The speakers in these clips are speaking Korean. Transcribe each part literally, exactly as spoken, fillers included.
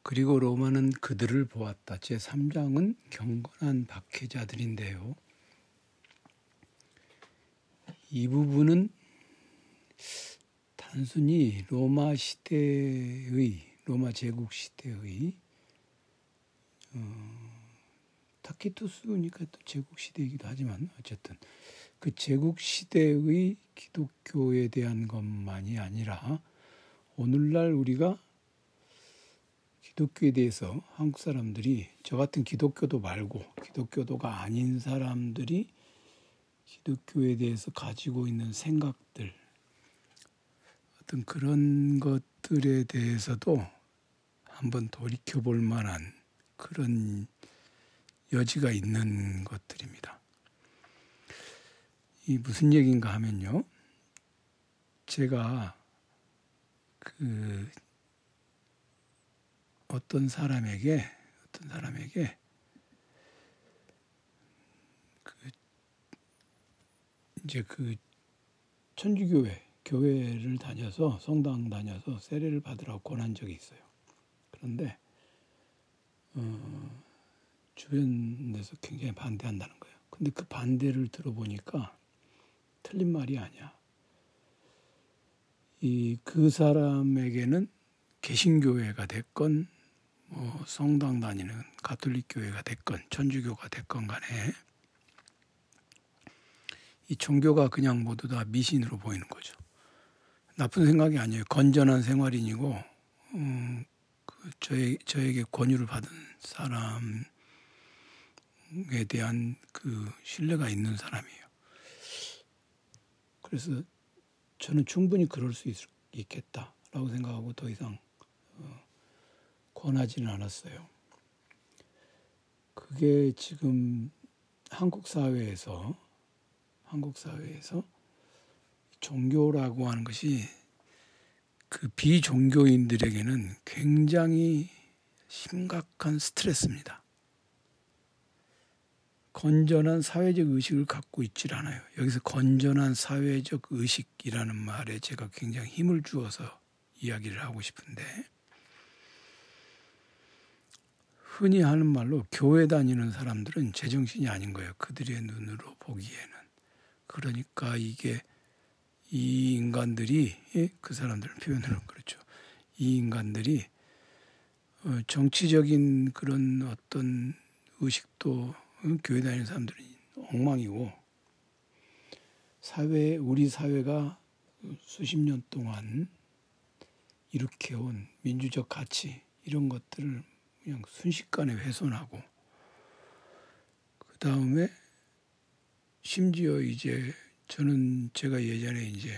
그리고 로마는 그들을 보았다. 제삼 장은 경건한 박해자들인데요. 이 부분은 단순히 로마 시대의, 로마 제국 시대의 어, 타키투스니까 또 제국 시대이기도 하지만 어쨌든 그 제국 시대의 기독교에 대한 것만이 아니라 오늘날 우리가 기독교에 대해서 한국 사람들이 저 같은 기독교도 말고 기독교도가 아닌 사람들이 기독교에 대해서 가지고 있는 생각들, 어떤 그런 것들에 대해서도 한번 돌이켜볼 만한 그런 여지가 있는 것들입니다. 이 무슨 얘기인가 하면요. 제가 그 어떤 사람에게 어떤 사람에게 그 이제 그 천주교회 교회를 다녀서 성당 다녀서 세례를 받으라고 권한 적이 있어요. 그런데 어, 주변에서 굉장히 반대한다는 거예요. 근데 그 반대를 들어보니까 틀린 말이 아니야. 이 그 사람에게는 개신교회가 됐건 뭐 성당 다니는 가톨릭 교회가 됐건 천주교가 됐건 간에 이 종교가 그냥 모두 다 미신으로 보이는 거죠. 나쁜 생각이 아니에요. 건전한 생활인이고 음, 그 저에, 저에게 권유를 받은 사람에 대한 그 신뢰가 있는 사람이에요. 그래서 저는 충분히 그럴 수 있, 있겠다라고 생각하고 더 이상 어, 권하지는 않았어요. 그게 지금 한국 사회에서 한국 사회에서 종교라고 하는 것이 그 비종교인들에게는 굉장히 심각한 스트레스입니다. 건전한 사회적 의식을 갖고 있질 않아요. 여기서 건전한 사회적 의식이라는 말에 제가 굉장히 힘을 주어서 이야기를 하고 싶은데 흔히 하는 말로 교회 다니는 사람들은 제정신이 아닌 거예요. 그들의 눈으로 보기에는. 그러니까 이게 이 인간들이 그 사람들 표현으로 그렇죠. 이 인간들이 정치적인 그런 어떤 의식도 교회 다니는 사람들은 엉망이고 사회 우리 사회가 수십 년 동안 일으켜온 민주적 가치 이런 것들을 그냥 순식간에 훼손하고 그 다음에 심지어 이제 저는 제가 예전에 이제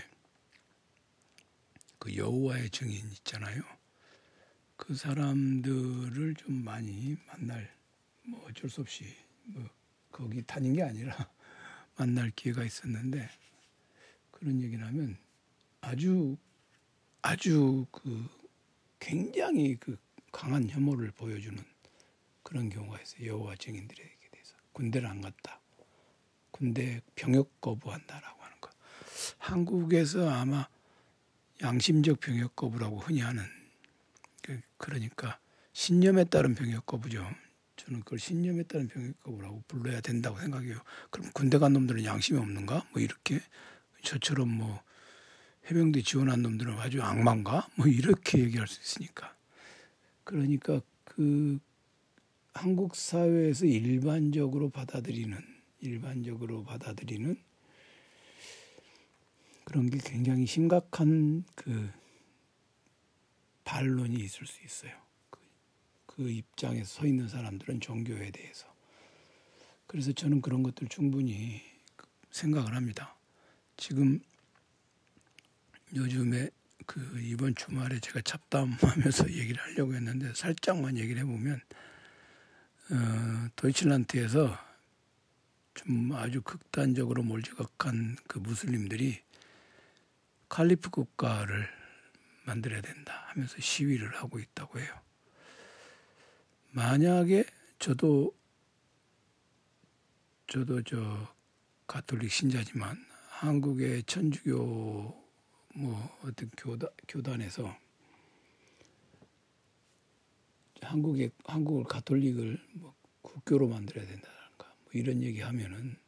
그 여호와의 증인 있잖아요. 그 사람들을 좀 많이 만날 뭐 어쩔 수 없이 뭐 거기 다닌 게 아니라 만날 기회가 있었는데 그런 얘기를 하면 아주 아주 그 굉장히 그 강한 혐오를 보여주는 그런 경우가 있어요. 여호와 증인들에게 대해서 군대를 안 갔다. 군대 병역 거부한다라고 하는 거. 한국에서 아마 양심적 병역 거부라고 흔히 하는 그러니까 신념에 따른 병역 거부죠. 저는 그걸 신념에 따른 병역 거부라고 불러야 된다고 생각해요. 그럼 군대 간 놈들은 양심이 없는가? 뭐 이렇게 저처럼 뭐 해병대 지원한 놈들은 아주 악마인가? 뭐 이렇게 얘기할 수 있으니까. 그러니까 그 한국 사회에서 일반적으로 받아들이는 일반적으로 받아들이는 그런 게 굉장히 심각한 그 반론이 있을 수 있어요. 그, 그 입장에 서 있는 사람들은 종교에 대해서. 그래서 저는 그런 것들 충분히 생각을 합니다. 지금 요즘에 그 이번 주말에 제가 잡담하면서 얘기를 하려고 했는데 살짝만 얘기를 해보면 어, 도이칠란드에서 좀 아주 극단적으로 몰지각한 그 무슬림들이 칼리프 국가를 만들어야 된다 하면서 시위를 하고 있다고 해요. 만약에 저도 저도 저 가톨릭 신자지만 한국의 천주교 뭐 어떤 교단, 교단에서 한국의 한국을 가톨릭을 뭐 국교로 만들어야 된다든가 뭐 이런 얘기하면은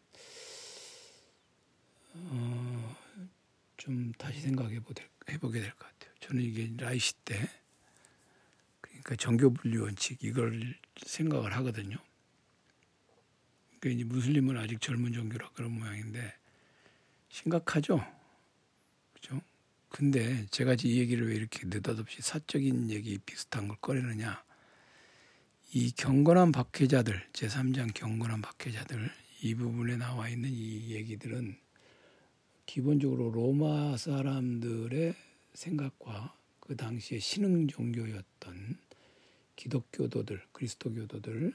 어, 좀 다시 생각해 보게 될 것 같아요. 저는 이게 라이시 때 그러니까 정교 분리 원칙 이걸 생각을 하거든요. 그러니까 이제 무슬림은 아직 젊은 종교라 그런 모양인데 심각하죠, 그렇죠? 근데 제가 이 얘기를 왜 이렇게 느닷없이 사적인 얘기 비슷한 걸 꺼내느냐? 이 경건한 박해자들, 제삼 장 경건한 박해자들 이 부분에 나와 있는 이 얘기들은 기본적으로 로마 사람들의 생각과 그 당시에 신흥 종교였던 기독교도들, 그리스도교도들에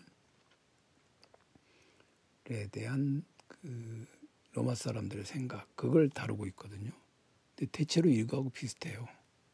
대한 그 로마 사람들의 생각, 그걸 다루고 있거든요. 근데 대체로 이거하고 비슷해요.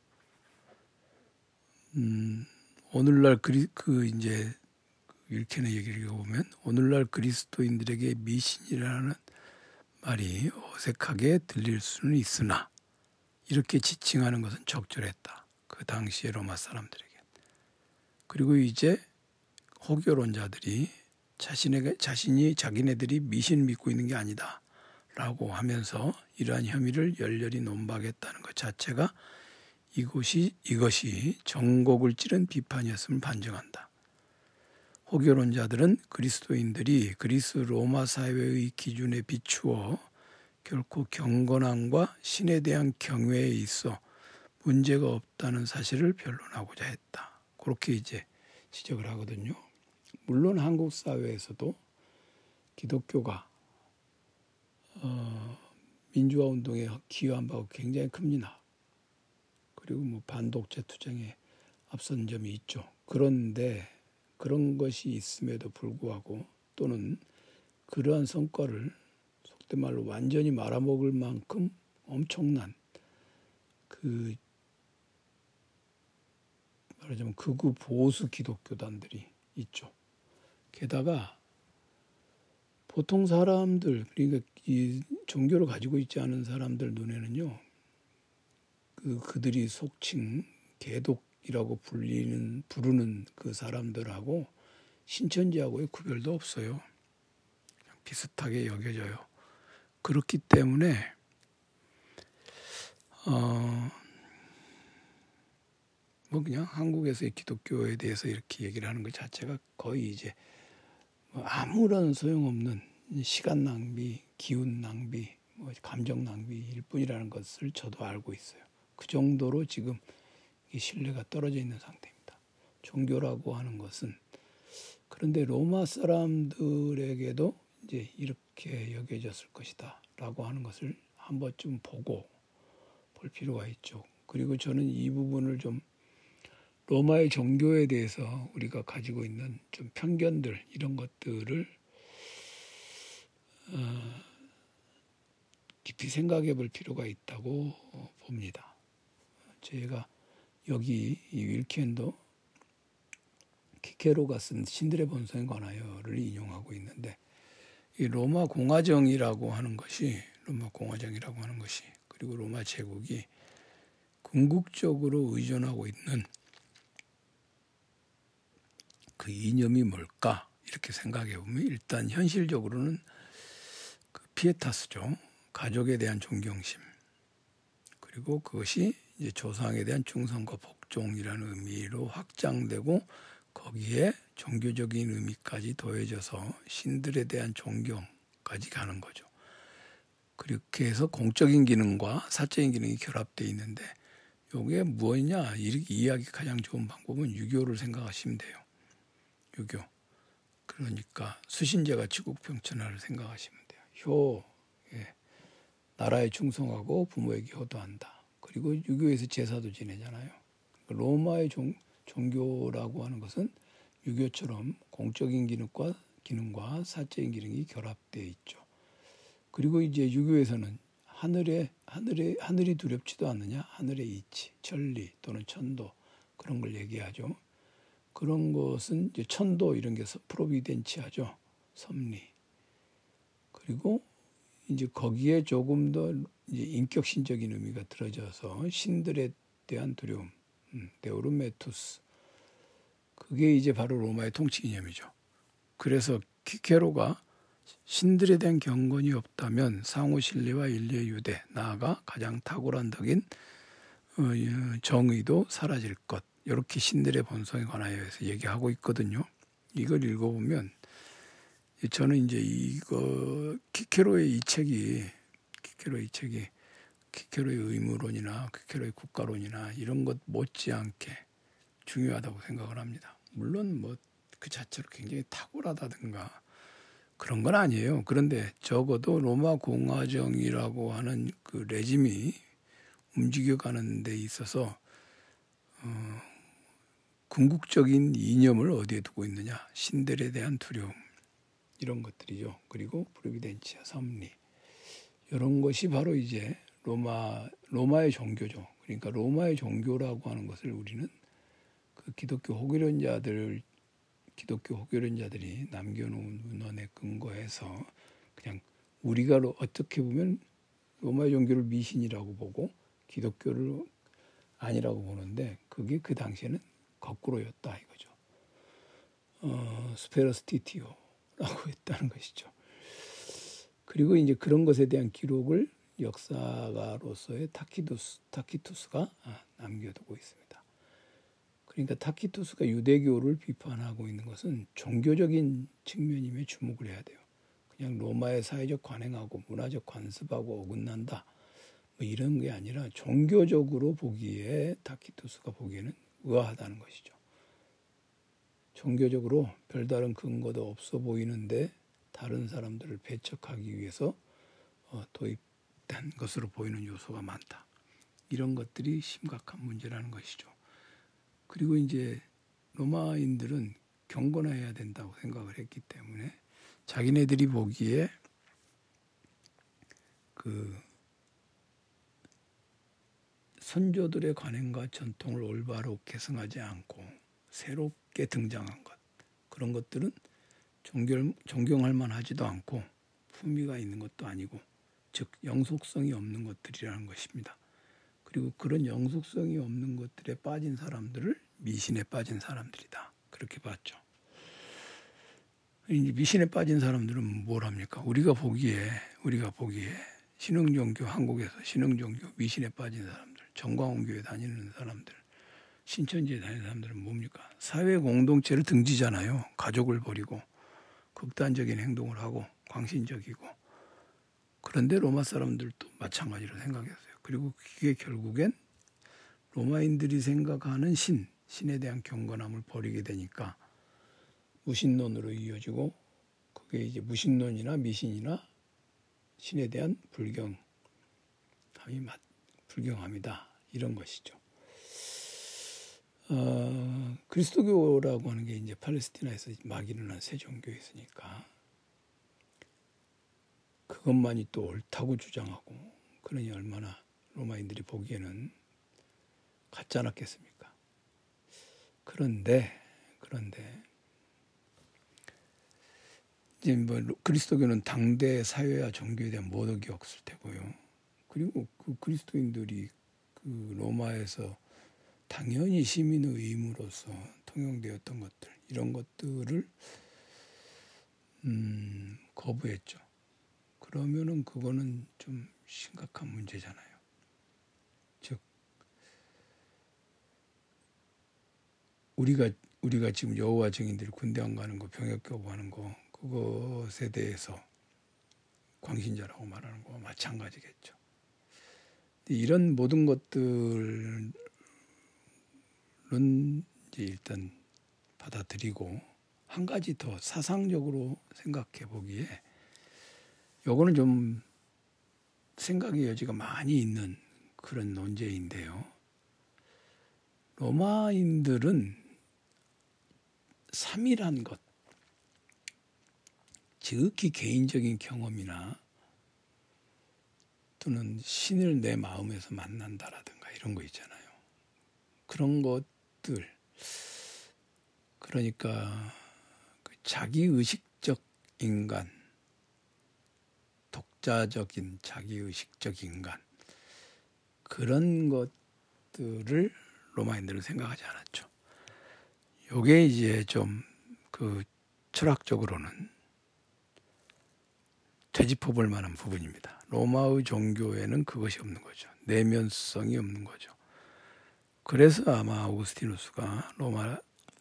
음, 오늘날 그리, 그 이제 윌켄의 얘기를 보면 오늘날 그리스도인들에게 미신이라는 말이 어색하게 들릴 수는 있으나 이렇게 지칭하는 것은 적절했다. 그 당시의 로마 사람들에게. 그리고 이제 호교론자들이 자신에게, 자신이 자기네들이 미신 믿고 있는 게 아니다 라고 하면서 이러한 혐의를 열렬히 논박했다는 것 자체가 이것이, 이것이 정곡을 찌른 비판이었음을 반증한다. 호교론자들은 그리스도인들이 그리스 로마 사회의 기준에 비추어 결코 경건함과 신에 대한 경외에 있어 문제가 없다는 사실을 변론하고자 했다. 그렇게 이제 지적을 하거든요. 물론 한국 사회에서도 기독교가 어, 민주화 운동에 기여한 바가 굉장히 큽니다. 그리고 뭐 반독재 투쟁에 앞선 점이 있죠. 그런데 그런 것이 있음에도 불구하고 또는 그러한 성과를 속된 말로 완전히 말아먹을 만큼 엄청난 그 말하자면 극우 보수 기독교단들이 있죠. 게다가 보통 사람들, 그러니까 이 종교를 가지고 있지 않은 사람들 눈에는요, 그 그들이 속칭 개독이라고 불리는 부르는 그 사람들하고 신천지하고의 구별도 없어요. 그냥 비슷하게 여겨져요. 그렇기 때문에 어, 뭐 그냥 한국에서의 기독교에 대해서 이렇게 얘기를 하는 것 자체가 거의 이제 뭐 아무런 소용없는 시간 낭비, 기운 낭비, 뭐 감정 낭비일 뿐이라는 것을 저도 알고 있어요. 그 정도로 지금 신뢰가 떨어져 있는 상태입니다. 종교라고 하는 것은 그런데 로마 사람들에게도 이제 이렇게 여겨졌을 것이다라고 하는 것을 한번 좀 보고 볼 필요가 있죠. 그리고 저는 이 부분을 좀 로마의 종교에 대해서 우리가 가지고 있는 좀 편견들 이런 것들을 어, 깊이 생각해 볼 필요가 있다고 봅니다. 제가 여기 이 윌켄도 키케로가 쓴 신들의 본성에 관하여를 인용하고 있는데 이 로마 공화정이라고 하는 것이 로마 공화정이라고 하는 것이 그리고 로마 제국이 궁극적으로 의존하고 있는 그 이념이 뭘까 이렇게 생각해 보면 일단 현실적으로는 그 피에타스죠. 가족에 대한 존경심 그리고 그것이 이제 조상에 대한 충성과 복종이라는 의미로 확장되고 거기에 종교적인 의미까지 더해져서 신들에 대한 존경까지 가는 거죠. 그렇게 해서 공적인 기능과 사적인 기능이 결합되어 있는데 이게 무엇이냐 이렇게 이해하기 가장 좋은 방법은 유교를 생각하시면 돼요. 유교. 그러니까 수신제가 치국평천하를 생각하시면 돼요. 효, 예. 나라에 충성하고 부모에게 효도한다. 그리고 유교에서 제사도 지내잖아요. 로마의 종, 종교라고 하는 것은 유교처럼 공적인 기능과 기능과 사적인 기능이 결합되어 있죠. 그리고 이제 유교에서는 하늘에 하늘에 하늘이 두렵지도 않느냐? 하늘의 이치, 천리 또는 천도 그런 걸 얘기하죠. 그런 것은 이제 천도 이런 게 프로비덴치아죠. 섭리. 그리고 이제 거기에 조금 더 이제 인격신적인 의미가 들어져서 신들에 대한 두려움, 음, 데오르메투스. 그 그게 이제 바로 로마의 통치 이념이죠. 그래서 키케로가 신들에 대한 경건이 없다면 상호 신뢰와 인류의 유대, 나아가 가장 탁월한 덕인 정의도 사라질 것. 이렇게 신들의 본성에 관하여서 얘기하고 있거든요. 이걸 읽어보면 저는 이제 이거 키케로의 이 책이 키케로의 이 책이 키케로의 의무론이나 키케로의 국가론이나 이런 것 못지않게 중요하다고 생각을 합니다. 물론 뭐 그 자체로 굉장히 탁월하다든가 그런 건 아니에요. 그런데 적어도 로마 공화정이라고 하는 그 레짐이 움직여가는 데 있어서 어, 궁극적인 이념을 어디에 두고 있느냐. 신들에 대한 두려움 이런 것들이죠. 그리고 프로비덴치아 섭리 이런 것이 바로 이제 로마 로마의 종교죠. 그러니까 로마의 종교라고 하는 것을 우리는 그 기독교 호기론자들 기독교 호기론자들이 남겨놓은 문헌에 근거해서 그냥 우리가 어떻게 보면 로마의 종교를 미신이라고 보고 기독교를 아니라고 보는데 그게 그 당시에는 거꾸로였다 이거죠. 어, 스페러스티티오라고 했다는 것이죠. 그리고 이제 그런 것에 대한 기록을 역사가로서의 타키투스, 타키투스가 남겨두고 있습니다. 그러니까 타키투스가 유대교를 비판하고 있는 것은 종교적인 측면임에 주목을 해야 돼요. 그냥 로마의 사회적 관행하고 문화적 관습하고 어긋난다. 뭐 이런 게 아니라 종교적으로 보기에 타키투스가 보기에는 의아하다는 것이죠. 종교적으로 별다른 근거도 없어 보이는데 다른 사람들을 배척하기 위해서 도입된 것으로 보이는 요소가 많다. 이런 것들이 심각한 문제라는 것이죠. 그리고 이제 로마인들은 경건해야 된다고 생각을 했기 때문에 자기네들이 보기에 그 선조들의 관행과 전통을 올바로 계승하지 않고 새롭게 등장한 것 그런 것들은 존경, 존경할 만하지도 않고 품위가 있는 것도 아니고 즉 영속성이 없는 것들이라는 것입니다. 그리고 그런 영속성이 없는 것들에 빠진 사람들을 미신에 빠진 사람들이다. 그렇게 봤죠. 이제 미신에 빠진 사람들은 뭘 합니까? 우리가 보기에 우리가 보기에 신흥종교 한국에서 신흥종교 미신에 빠진 사람들, 정광훈교회 다니는 사람들, 신천지에 다니는 사람들은 뭡니까? 사회 공동체를 등지잖아요. 가족을 버리고 극단적인 행동을 하고 광신적이고 그런데 로마 사람들도 마찬가지로 생각했어요. 그리고 그게 결국엔 로마인들이 생각하는 신, 신에 대한 경건함을 버리게 되니까 무신론으로 이어지고 그게 이제 무신론이나 미신이나 신에 대한 불경함이 맞, 불경함이다 이런 것이죠. 어, 그리스도교라고 하는 게 이제 팔레스티나에서 막 일어난 새 종교였으니까 그것만이 또 옳다고 주장하고 그러니 얼마나 로마인들이 보기에는 같지 않았겠습니까? 그런데 그런데 이제 뭐 그리스도교는 당대 사회와 종교에 대한 모독이 없을 테고요. 그리고 그 그리스도인들이 그 로마에서 당연히 시민의 의무로서 통용되었던 것들 이런 것들을 음, 거부했죠. 그러면은 그거는 좀 심각한 문제잖아요. 즉 우리가 우리가 지금 여호와 증인들이 군대 안 가는 거, 병역 교부하는 거 그것에 대해서 광신자라고 말하는 거와 마찬가지겠죠. 이런 모든 것들은 이제 일단 받아들이고 한 가지 더 사상적으로 생각해 보기에 요거는 좀 생각의 여지가 많이 있는 그런 논제인데요. 로마인들은 삼일한 것, 지극히 개인적인 경험이나 또는 신을 내 마음에서 만난다라든가 이런 거 있잖아요. 그런 것들, 그러니까 자기의식적 인간, 독자적인 자기의식적 인간 그런 것들을 로마인들은 생각하지 않았죠. 요게 이제 좀 그 철학적으로는 되짚어볼 만한 부분입니다. 로마의 종교에는 그것이 없는 거죠. 내면성이 없는 거죠. 그래서 아마 아우구스티누스가 로마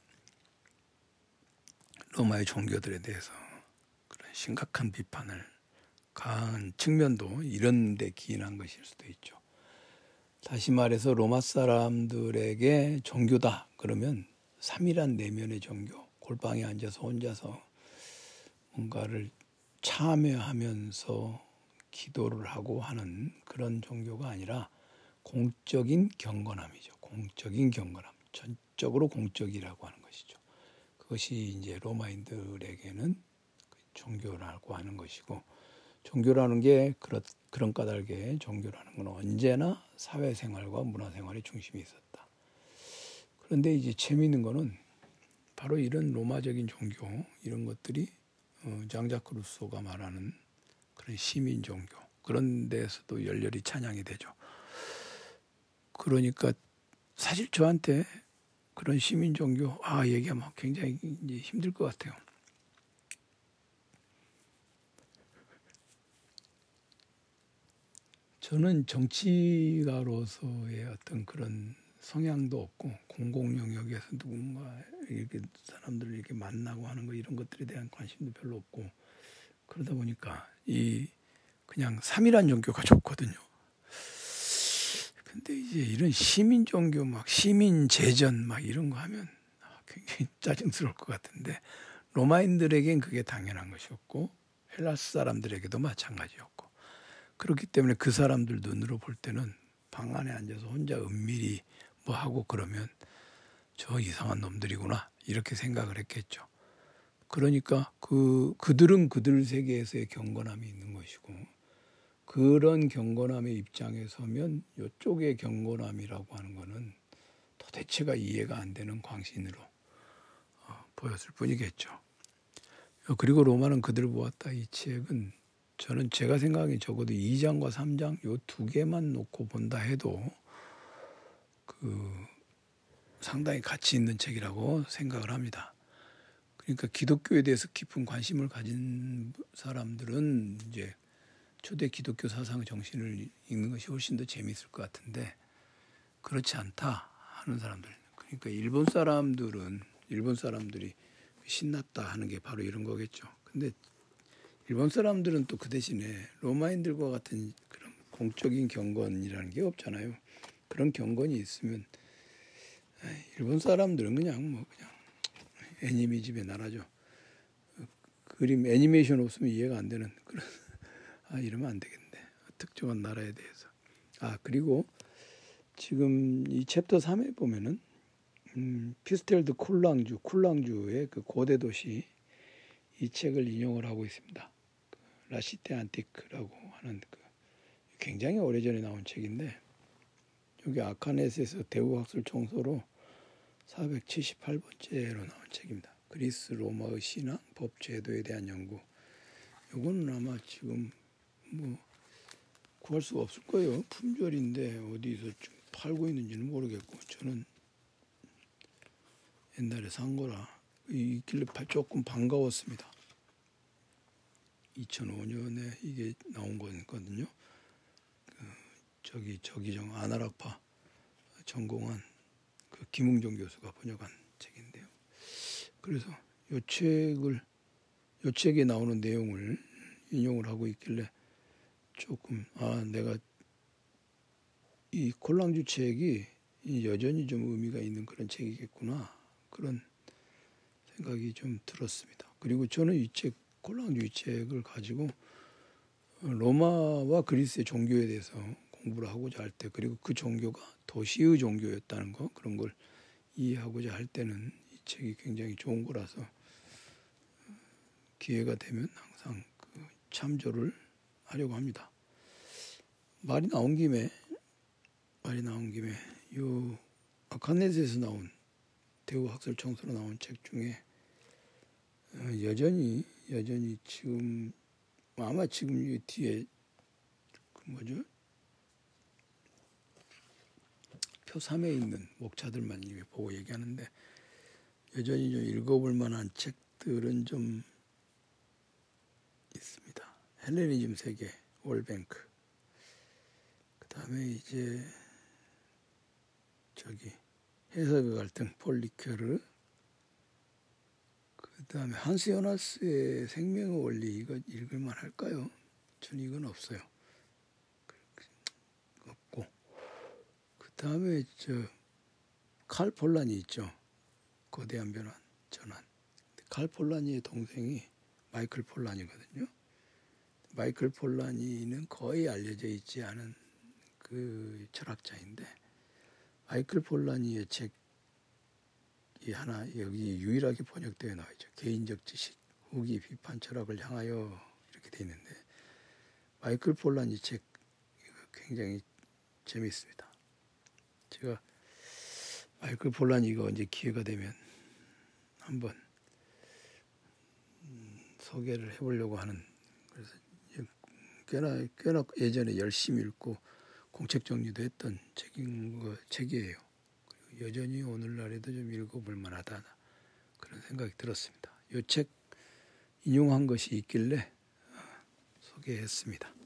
로마의 종교들에 대해서 그런 심각한 비판을 강한 측면도 이런 데 기인한 것일 수도 있죠. 다시 말해서 로마 사람들에게 종교다 그러면 삼일한 내면의 종교, 골방에 앉아서 혼자서 뭔가를 참여하면서 기도를 하고 하는 그런 종교가 아니라 공적인 경건함이죠. 공적인 경건함, 전적으로 공적이라고 하는 것이죠. 그것이 이제 로마인들에게는 종교라고 하는 것이고, 종교라는 게 그렇, 그런 까닭에 종교라는 건 언제나 사회생활과 문화생활의 중심이 있었다. 그런데 이제 재미있는 거는 바로 이런 로마적인 종교 이런 것들이 어, 장자크 루소가 말하는 그런 시민 종교 그런 데서도 열렬히 찬양이 되죠. 그러니까 사실 저한테 그런 시민 종교 아 얘기하면 굉장히 이제 힘들 것 같아요. 저는 정치가로서의 어떤 그런 성향도 없고 공공 영역에서 누군가 이렇게 사람들을 이렇게 만나고 하는 거 이런 것들에 대한 관심도 별로 없고 그러다 보니까 이 그냥 삼일한 종교가 좋거든요. 근데 이제 이런 시민 종교 막 시민 제전 막 이런 거 하면 굉장히 짜증스러울 것 같은데 로마인들에겐 그게 당연한 것이었고 헬라스 사람들에게도 마찬가지였고 그렇기 때문에 그 사람들 눈으로 볼 때는 방 안에 앉아서 혼자 은밀히 뭐 하고 그러면 저 이상한 놈들이구나 이렇게 생각을 했겠죠. 그러니까 그 그들은 그들 세계에서의 경건함이 있는 것이고 그런 경건함의 입장에 서면 이쪽의 경건함이라고 하는 거는 도대체가 이해가 안 되는 광신으로 어, 보였을 뿐이겠죠. 그리고 로마는 그들을 보았다 이 책은 저는 제가 생각하기엔 적어도 이 장과 삼 장 요 두 개만 놓고 본다 해도 그 상당히 가치 있는 책이라고 생각을 합니다. 그러니까 기독교에 대해서 깊은 관심을 가진 사람들은 이제 초대 기독교 사상의 정신을 읽는 것이 훨씬 더 재미있을 것 같은데 그렇지 않다 하는 사람들. 그러니까 일본 사람들은 일본 사람들이 신났다 하는 게 바로 이런 거겠죠. 근데 일본 사람들은 또 그 대신에 로마인들과 같은 그런 공적인 경건이라는 게 없잖아요. 그런 경건이 있으면 일본 사람들은 그냥 뭐 그냥 애니메 집의 나라죠. 그림 애니메이션 없으면 이해가 안 되는 그런 아 이러면 안 되겠네. 특정한 나라에 대해서. 아 그리고 지금 이 챕터 삼에 보면은 음, 피스텔드 쿨랑주 쿨랑주의 그 고대 도시 이 책을 인용을 하고 있습니다. 라시테 안티크라고 하는 그 굉장히 오래전에 나온 책인데 여기 아카네스에서 대우학술 총소로 사백칠십팔 번째로 나온 책입니다. 그리스 로마의 신앙, 법, 제도에 대한 연구. 이거는 아마 지금 뭐 구할 수가 없을 거예요. 품절인데 어디서 좀 팔고 있는지는 모르겠고 저는 옛날에 산 거라 있길래 조금 반가웠습니다. 이천오 년에 이게 나온 거거든요. 그 저기 저기정 아나락파 전공한 그 김웅정 교수가 번역한 책인데요. 그래서 이 책을 이 책에 나오는 내용을 인용을 하고 있길래 조금 아 내가 이 콜랑주 책이 여전히 좀 의미가 있는 그런 책이겠구나 그런 생각이 좀 들었습니다. 그리고 저는 이 책 콜랑주 이 책을 가지고 로마와 그리스의 종교에 대해서 공부를 하고자 할 때 그리고 그 종교가 도시의 종교였다는 거 그런 걸 이해하고자 할 때는 이 책이 굉장히 좋은 거라서 기회가 되면 항상 그 참조를 하려고 합니다. 말이 나온 김에 말이 나온 김에 요 아카네스에서 나온 대우학술 총소로 나온 책 중에 여전히 여전히 지금 아마 지금 이 뒤에 그 뭐죠 표 삼에 있는 목차들만 보고 얘기하는데 여전히 좀 읽어볼 만한 책들은 좀 있습니다. 헬레니즘 세계, 월뱅크. 그 다음에 이제 저기 해석의 갈등, 폴 리케르. 그 다음에 한스 요나스의 생명의 원리, 이거 읽을만 할까요? 전 이건 없어요. 없고. 그 다음에 저 칼 폴란이 있죠. 거대한 변환, 전환. 칼 폴라니의 동생이 마이클 폴라니거든요. 마이클 폴라니는 거의 알려져 있지 않은 그 철학자인데, 마이클 폴라니의 책이 하나 여기 유일하게 번역되어 나와 있죠. 개인적 지식, 후기, 비판, 철학을 향하여 이렇게 돼 있는데, 마이클 폴라니 책 굉장히 재미있습니다. 제가 마이클 폴라니 이거 이제 기회가 되면 한번 소개를 해보려고 하는, 그래서 꽤나 꽤나 예전에 열심히 읽고 공책 정리도 했던 책인 거 책이에요. 그리고 여전히 오늘날에도 좀 읽어볼 만하다 그런 생각이 들었습니다. 이 책 인용한 것이 있길래 소개했습니다.